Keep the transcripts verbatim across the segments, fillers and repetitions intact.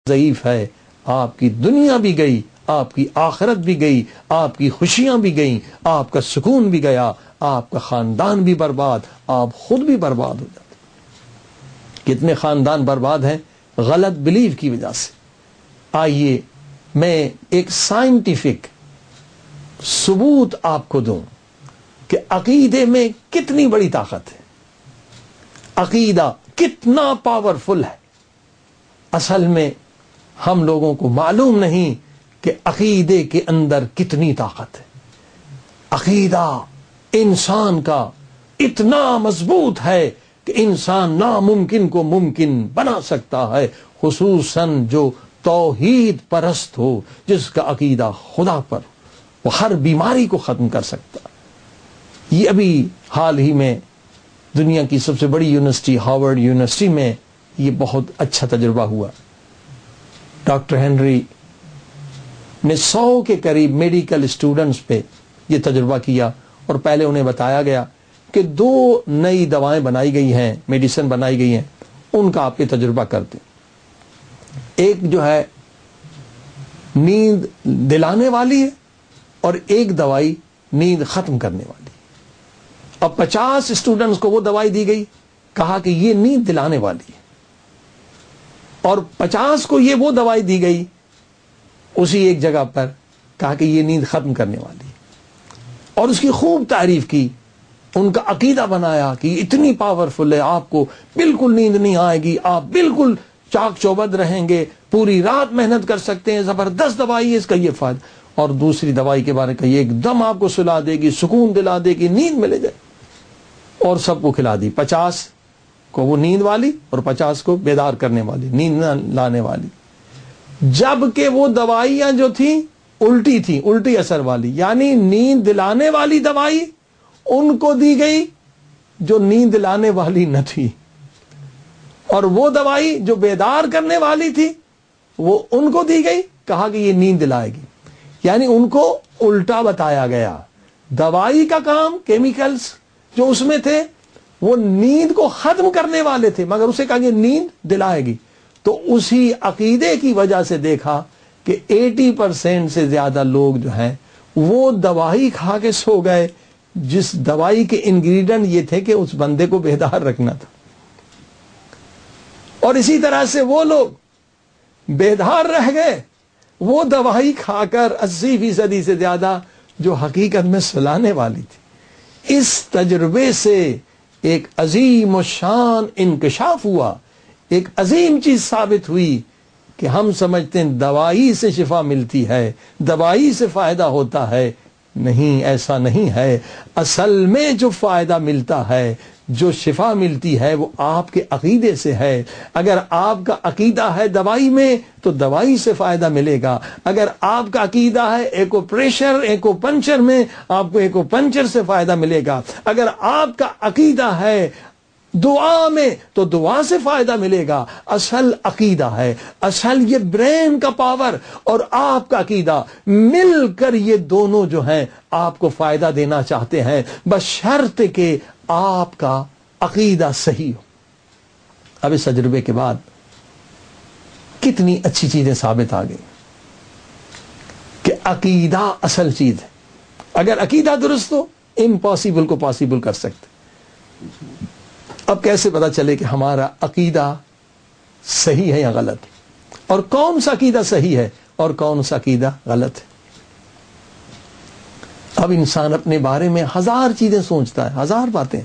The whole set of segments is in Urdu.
ضعیف ہے، آپ کی دنیا بھی گئی، آپ کی آخرت بھی گئی، آپ کی خوشیاں بھی گئیں، آپ کا سکون بھی گیا، آپ کا خاندان بھی برباد، آپ خود بھی برباد ہو جاتے۔ کتنے خاندان برباد ہیں غلط بلیف کی وجہ سے۔ آئیے میں ایک سائنٹیفک ثبوت آپ کو دوں کہ عقیدے میں کتنی بڑی طاقت ہے، عقیدہ کتنا پاورفل ہے۔ اصل میں ہم لوگوں کو معلوم نہیں کہ عقیدے کے اندر کتنی طاقت ہے۔ عقیدہ انسان کا اتنا مضبوط ہے کہ انسان ناممکن کو ممکن بنا سکتا ہے، خصوصاً جو توحید پرست ہو، جس کا عقیدہ خدا پر، وہ ہر بیماری کو ختم کر سکتا۔ یہ ابھی حال ہی میں دنیا کی سب سے بڑی یونیورسٹی ہارورڈ یونیورسٹی میں یہ بہت اچھا تجربہ ہوا۔ ڈاکٹر ہنری نے سو کے قریب میڈیکل اسٹوڈنٹس پہ یہ تجربہ کیا، اور پہلے انہیں بتایا گیا کہ دو نئی دوائیں بنائی گئی ہیں، میڈیسن بنائی گئی ہیں، ان کا آپ یہ تجربہ کرتے۔ ایک جو ہے نیند دلانے والی ہے اور ایک دوائی نیند ختم کرنے والی۔ اب پچاس اسٹوڈنٹس کو وہ دوائی دی گئی، کہا کہ یہ نیند دلانے والی ہے، اور پچاس کو یہ وہ دوائی دی گئی اسی ایک جگہ پر، کہا کہ یہ نیند ختم کرنے والی ہے، اور اس کی خوب تعریف کی، ان کا عقیدہ بنایا کہ یہ اتنی پاورفل ہے، آپ کو بالکل نیند نہیں آئے گی، آپ بالکل چاک چوبند رہیں گے، پوری رات محنت کر سکتے ہیں، زبردست دوائی ہے، اس کا یہ فائدہ۔ اور دوسری دوائی کے بارے میں کہی ایک دم آپ کو سلا دے گی، سکون دلا دے گی، نیند ملے جائے، اور سب کو کھلا دی، پچاس کو وہ نیند والی اور پچاس کو بیدار کرنے والی، نیند نہ لانے والی۔ جبکہ وہ دوائیاں جو تھیں الٹی تھیں، الٹی اثر والی، یعنی نیند دلانے والی دوائی ان کو دی گئی جو نیند دلانے والی نہ تھی، اور وہ دوائی جو بیدار کرنے والی تھی وہ ان کو دی گئی، کہا کہ یہ نیند دلائے گی۔ یعنی ان کو الٹا بتایا گیا۔ دوائی کا کام، کیمیکلز جو اس میں تھے وہ نیند کو ختم کرنے والے تھے، مگر اسے کہا کہ نیند دلائے گی۔ تو اسی عقیدے کی وجہ سے دیکھا کہ ایٹی پرسینٹ سے زیادہ لوگ جو ہیں وہ دوائی کھا کے سو گئے، جس دوائی کے انگریڈینٹ یہ تھے کہ اس بندے کو بیدار رکھنا تھا۔ اور اسی طرح سے وہ لوگ بیدار رہ گئے وہ دوائی کھا کر اسی فیصدی سے زیادہ جو حقیقت میں سلانے والی تھی۔ اس تجربے سے ایک عظیم و شان انکشاف ہوا، ایک عظیم چیز ثابت ہوئی کہ ہم سمجھتے ہیں دوائی سے شفا ملتی ہے، دوائی سے فائدہ ہوتا ہے، نہیں، ایسا نہیں ہے۔ اصل میں جو فائدہ ملتا ہے، جو شفا ملتی ہے، وہ آپ کے عقیدے سے ہے۔ اگر آپ کا عقیدہ ہے دوائی میں تو دوائی سے فائدہ ملے گا، اگر آپ کا عقیدہ ہے ایکو پریشر ایکو پنچر میں، آپ کو ایکو پنچر سے فائدہ ملے گا، اگر آپ کا عقیدہ ہے دعا میں تو دعا سے فائدہ ملے گا۔ اصل عقیدہ ہے، اصل یہ برین کا پاور اور آپ کا عقیدہ مل کر یہ دونوں جو ہیں آپ کو فائدہ دینا چاہتے ہیں، بشرط کہ آپ کا عقیدہ صحیح ہو۔ اب اس تجربے کے بعد کتنی اچھی چیزیں ثابت آ گئی کہ عقیدہ اصل چیز ہے۔ اگر عقیدہ درست ہو، امپاسبل کو پاسبل کر سکتے۔ اب کیسے پتا چلے کہ ہمارا عقیدہ صحیح ہے یا غلط، اور کون سا عقیدہ صحیح ہے اور کون سا عقیدہ غلط ہے؟ اب انسان اپنے بارے میں ہزار چیزیں سوچتا ہے، ہزار باتیں،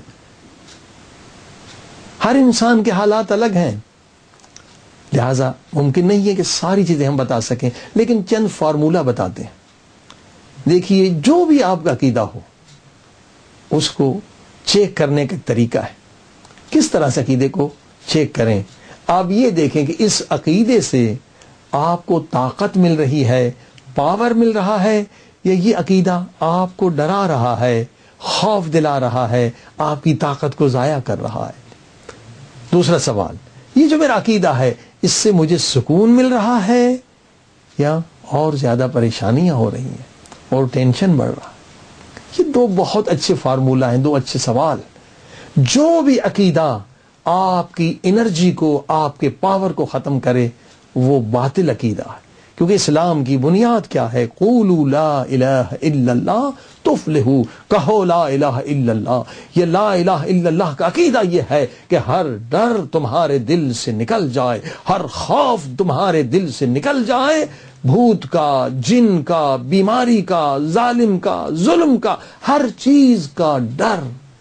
ہر انسان کے حالات الگ ہیں، لہذا ممکن نہیں ہے کہ ساری چیزیں ہم بتا سکیں، لیکن چند فارمولہ بتاتے ہیں۔ دیکھیے، جو بھی آپ کا عقیدہ ہو اس کو چیک کرنے کا طریقہ ہے۔ کس طرح سے عقیدے کو چیک کریں؟ آپ یہ دیکھیں کہ اس عقیدے سے آپ کو طاقت مل رہی ہے، پاور مل رہا ہے، یا یہ عقیدہ آپ کو ڈرا رہا ہے، خوف دلا رہا ہے، آپ کی طاقت کو ضائع کر رہا ہے۔ دوسرا سوال، یہ جو میرا عقیدہ ہے اس سے مجھے سکون مل رہا ہے یا اور زیادہ پریشانیاں ہو رہی ہیں اور ٹینشن بڑھ رہا ہے؟ یہ دو بہت اچھے فارمولہ ہیں، دو اچھے سوال۔ جو بھی عقیدہ آپ کی انرجی کو، آپ کے پاور کو ختم کرے، وہ باطل عقیدہ ہے، کیونکہ اسلام کی بنیاد کیا ہے؟ قولوا لا الہ الا اللہ تفلحوا، کہو لا الہ الا اللہ۔ یہ لا الہ الا اللہ کا عقیدہ یہ ہے کہ ہر ڈر تمہارے دل سے نکل جائے، ہر خوف تمہارے دل سے نکل جائے، بھوت کا، جن کا، بیماری کا، ظالم کا، ظلم کا، ہر چیز کا ڈر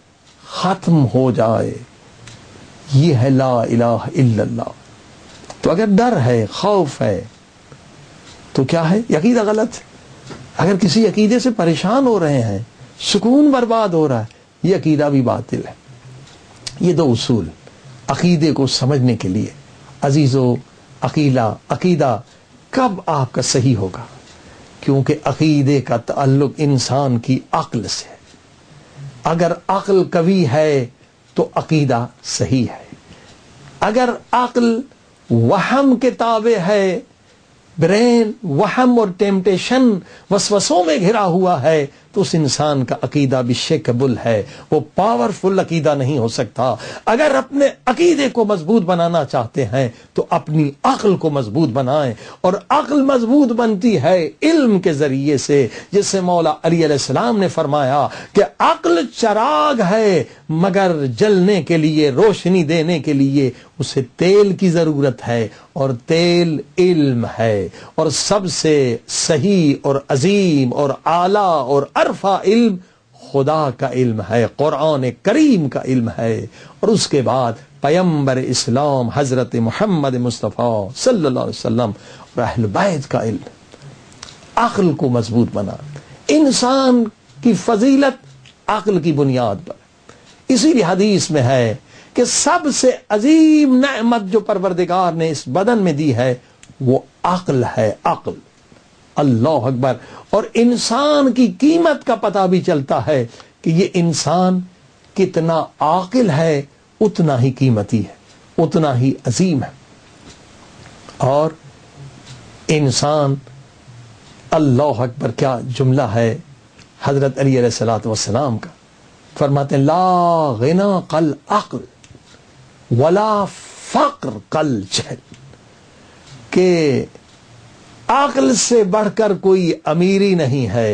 ختم ہو جائے۔ یہ ہے لا الہ الا اللہ۔ تو اگر ڈر ہے، خوف ہے، تو کیا ہے؟ یہ عقیدہ غلط ہے۔ اگر کسی عقیدے سے پریشان ہو رہے ہیں، سکون برباد ہو رہا ہے، یہ عقیدہ بھی باطل ہے۔ یہ دو اصول عقیدے کو سمجھنے کے لیے عزیزو، عقیدہ عقیدہ کب آپ کا صحیح ہوگا؟ کیونکہ عقیدے کا تعلق انسان کی عقل سے ہے۔ اگر عقل قوی ہے تو عقیدہ صحیح ہے۔ اگر عقل وہم کے تابع ہے، برین وہم اور ٹیمپٹیشن وسوسوں میں گھرا ہوا ہے، تو اس انسان کا عقیدہ بھی شیکبل ہے، وہ پاورفل عقیدہ نہیں ہو سکتا۔ اگر اپنے عقیدے کو مضبوط بنانا چاہتے ہیں تو اپنی عقل کو مضبوط بنائیں، اور عقل مضبوط بنتی ہے علم کے ذریعے سے، جس سے مولا علی علیہ السلام نے فرمایا کہ عقل چراغ ہے مگر جلنے کے لیے، روشنی دینے کے لیے اسے تیل کی ضرورت ہے، اور تیل علم ہے، اور سب سے صحیح اور عظیم اور اعلیٰ اور عرفہ علم خدا کا علم ہے، قرآن کریم کا علم ہے، اور اس کے بعد پیغمبر اسلام حضرت محمد مصطفیٰ صلی اللہ علیہ وسلم اور اہل بیت کا علم۔ عقل کو مضبوط بنا، انسان کی فضیلت عقل کی بنیاد پر۔ اسی لیے حدیث میں ہے کہ سب سے عظیم نعمت جو پروردگار نے اس بدن میں دی ہے وہ عقل ہے، عقل۔ اللہ اکبر۔ اور انسان کی قیمت کا پتہ بھی چلتا ہے کہ یہ انسان کتنا عاقل ہے، اتنا ہی قیمتی ہے، اتنا ہی عظیم ہے۔ اور انسان، اللہ اکبر، کیا جملہ ہے حضرت علی علیہ الصلوۃ والسلام کا، فرماتے ہیں لا غنا قل عقل ولا فقر قل جہل، کہ عقل سے بڑھ کر کوئی امیری نہیں ہے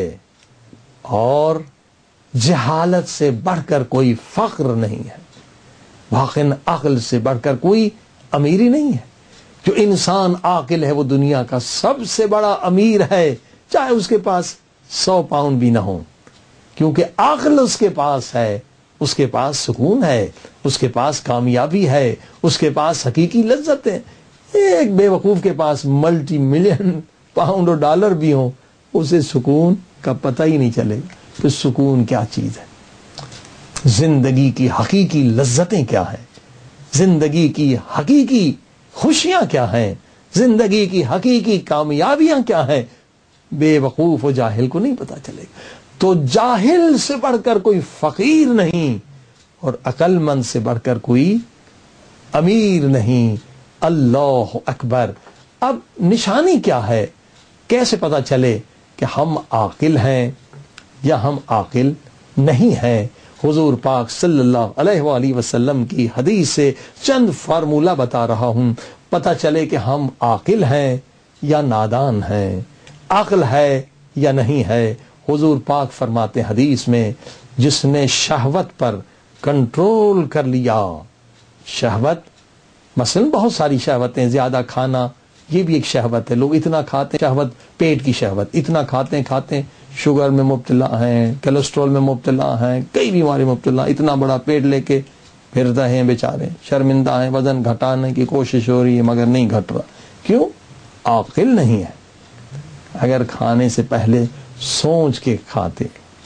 اور جہالت سے بڑھ کر کوئی فقر نہیں ہے۔ واقعاً عقل سے بڑھ کر کوئی امیری نہیں ہے۔ جو انسان عاقل ہے وہ دنیا کا سب سے بڑا امیر ہے، چاہے اس کے پاس سو پاؤنڈ بھی نہ ہو، کیونکہ عقل اس کے پاس ہے، اس کے پاس سکون ہے، اس کے پاس کامیابی ہے، اس کے پاس حقیقی لذت ہے۔ ایک بے وقوف کے پاس ملٹی ملین پاؤنڈ اور ڈالر بھی ہوں، اسے سکون کا پتہ ہی نہیں چلے گا۔ تو سکون کیا چیز ہے؟ زندگی کی حقیقی لذتیں کیا ہیں؟ زندگی کی حقیقی خوشیاں کیا ہیں؟ زندگی کی حقیقی کامیابیاں کیا ہیں؟ بے وقوف و جاہل کو نہیں پتا چلے گا۔ تو جاہل سے بڑھ کر کوئی فقیر نہیں، اور عقل مند سے بڑھ کر کوئی امیر نہیں۔ اللہ اکبر۔ اب نشانی کیا ہے؟ کیسے پتا چلے کہ ہم عاقل ہیں یا ہم عاقل نہیں ہیں؟ حضور پاک صلی اللہ علیہ وآلہ وسلم کی حدیث سے چند فارمولہ بتا رہا ہوں، پتا چلے کہ ہم عاقل ہیں یا نادان ہیں، عقل ہے یا نہیں ہے۔ حضور پاک فرماتے حدیث میں، جس نے شہوت پر کنٹرول کر لیا، شہوت مثلا بہت ساری شہوتیں، زیادہ کھانا یہ بھی ایک شہوت ہے، لوگ اتنا کھاتے ہیں، شہوت پیٹ کی شہوت، اتنا کھاتے ہیں کھاتے ہیں شوگر میں مبتلا ہیں، کولیسٹرول میں مبتلا ہیں، کئی بیماری مبتلا، اتنا بڑا پیٹ لے کے پھر رہے ہیں بیچارے، شرمندہ ہیں، وزن گھٹانے کی کوشش ہو رہی ہے مگر نہیں گھٹ رہا۔ کیوں؟ عاقل نہیں ہے۔ اگر کھانے سے پہلے سوچ کے کھاتے۔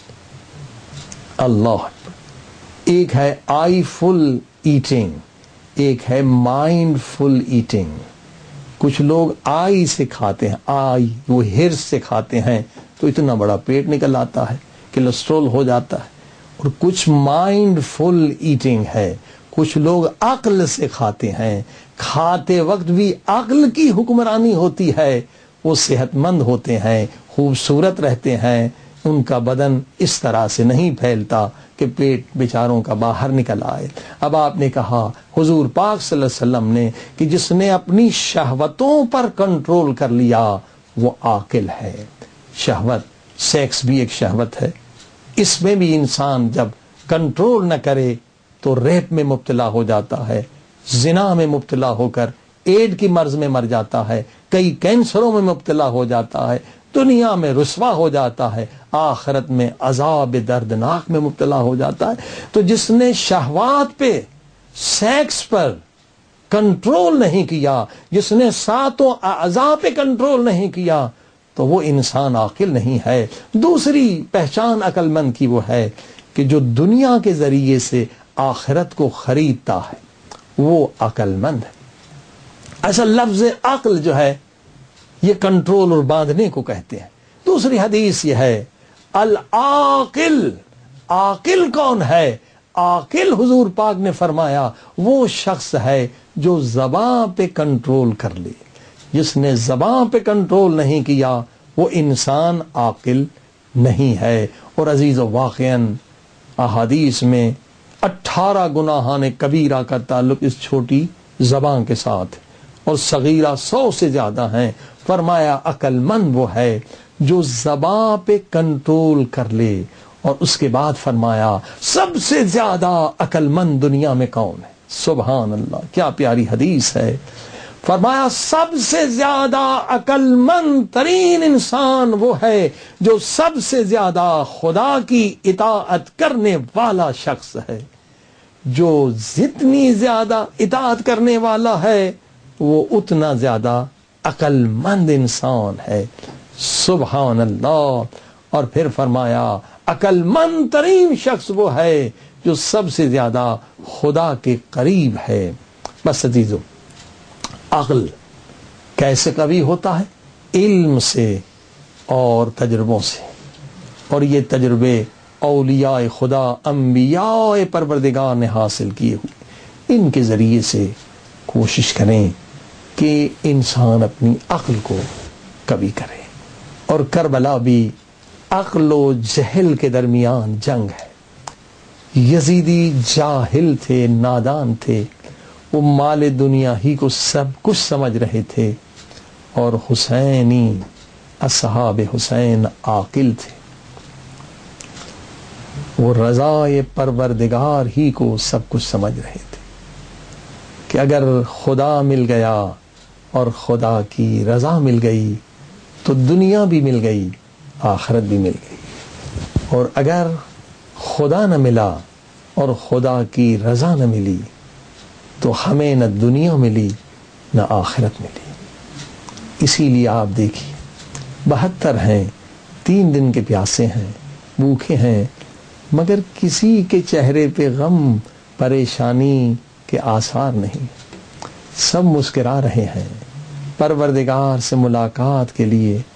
اللہ اکبر۔ ایک ہے آئی فل ایٹنگ، ایک ہے مائنڈ فل ایٹنگ۔ کچھ لوگ آئی سے کھاتے ہیں، آئی وہ ہرس سے کھاتے ہیں تو اتنا بڑا پیٹ نکل آتا ہے، کولیسٹرول ہو جاتا ہے۔ اور کچھ مائنڈ فل ایٹنگ ہے، کچھ لوگ عقل سے کھاتے ہیں، کھاتے وقت بھی عقل کی حکمرانی ہوتی ہے، وہ صحت مند ہوتے ہیں، خوبصورت رہتے ہیں، ان کا بدن اس طرح سے نہیں پھیلتا کہ پیٹ بیچاروں کا باہر نکل آئے۔ اب آپ نے کہا حضور پاک صلی اللہ علیہ وسلم نے کہ جس نے اپنی شہوتوں پر کنٹرول کر لیا وہ عاقل ہے۔ شہوت، سیکس بھی ایک شہوت ہے، اس میں بھی انسان جب کنٹرول نہ کرے تو ریپ میں مبتلا ہو جاتا ہے، زنا میں مبتلا ہو کر ایڈ کی مرض میں مر جاتا ہے، کئی کینسروں میں مبتلا ہو جاتا ہے، دنیا میں رسوا ہو جاتا ہے، آخرت میں عذاب دردناک میں مبتلا ہو جاتا ہے۔ تو جس نے شہوات پہ، سیکس پر کنٹرول نہیں کیا، جس نے ساتوں اعضاء پہ کنٹرول نہیں کیا، تو وہ انسان عاقل نہیں ہے۔ دوسری پہچان عقل مند کی وہ ہے کہ جو دنیا کے ذریعے سے آخرت کو خریدتا ہے وہ عقل مند ہے۔ اصل لفظ عقل جو ہے یہ کنٹرول اور باندھنے کو کہتے ہیں۔ دوسری حدیث یہ ہے العاقل، عاقل کون ہے؟ عاقل حضور پاک نے فرمایا وہ شخص ہے جو زبان پہ کنٹرول کر لے۔ جس نے زبان پہ کنٹرول نہیں کیا وہ انسان عاقل نہیں ہے۔ اور عزیز و واقعاً احادیث میں اٹھارہ گناہان کبیرہ کا تعلق اس چھوٹی زبان کے ساتھ اور صغیرہ سو سے زیادہ ہیں۔ فرمایا عقل مند وہ ہے جو زبان پہ کنٹرول کر لے، اور اس کے بعد فرمایا سب سے زیادہ عقل مند دنیا میں کون ہے؟ سبحان اللہ، کیا پیاری حدیث ہے۔ فرمایا سب سے زیادہ عقل مند ترین انسان وہ ہے جو سب سے زیادہ خدا کی اطاعت کرنے والا شخص ہے۔ جو جتنی زیادہ اطاعت کرنے والا ہے وہ اتنا زیادہ عقل مند انسان ہے۔ سبحان اللہ۔ اور پھر فرمایا عقل مند ترین شخص وہ ہے جو سب سے زیادہ خدا کے قریب ہے۔ بس عزیزو، عقل کیسے قوی ہوتا ہے؟ علم سے اور تجربوں سے، اور یہ تجربے اولیاء خدا، انبیاء پروردگار نے حاصل کیے ہوئے، ان کے ذریعے سے کوشش کریں کہ انسان اپنی عقل کو قوی کرے۔ اور کربلا بھی عقل و جہل کے درمیان جنگ ہے۔ یزیدی جاہل تھے، نادان تھے، وہ مال دنیا ہی کو سب کچھ سمجھ رہے تھے، اور حسینی اصحاب حسین عاقل تھے، وہ رضائے پروردگار ہی کو سب کچھ سمجھ رہے تھے کہ اگر خدا مل گیا اور خدا کی رضا مل گئی تو دنیا بھی مل گئی، آخرت بھی مل گئی، اور اگر خدا نہ ملا اور خدا کی رضا نہ ملی تو ہمیں نہ دنیا ملی نہ آخرت ملی۔ اسی لیے آپ دیکھیے بہتر ہیں، تین دن کے پیاسے ہیں، بھوکے ہیں، مگر کسی کے چہرے پہ غم پریشانی کے آثار نہیں، سب مسکرا رہے ہیں، پروردگار سے ملاقات کے لیے